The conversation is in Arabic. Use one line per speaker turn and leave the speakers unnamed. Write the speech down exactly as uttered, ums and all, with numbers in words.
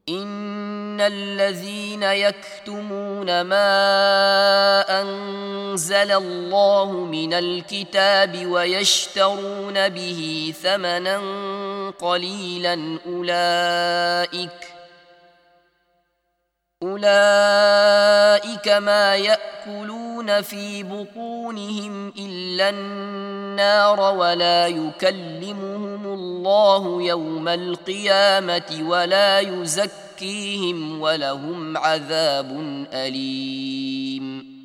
إن الذين يكتمون ما أنزل الله من الكتاب ويشترون به ثمنا قليلا أولئك أولئك ما يأكلون في بطونهم إلا النار ولا يكلمهم الله يوم القيامة ولا يزكيهم ولهم عذاب أليم.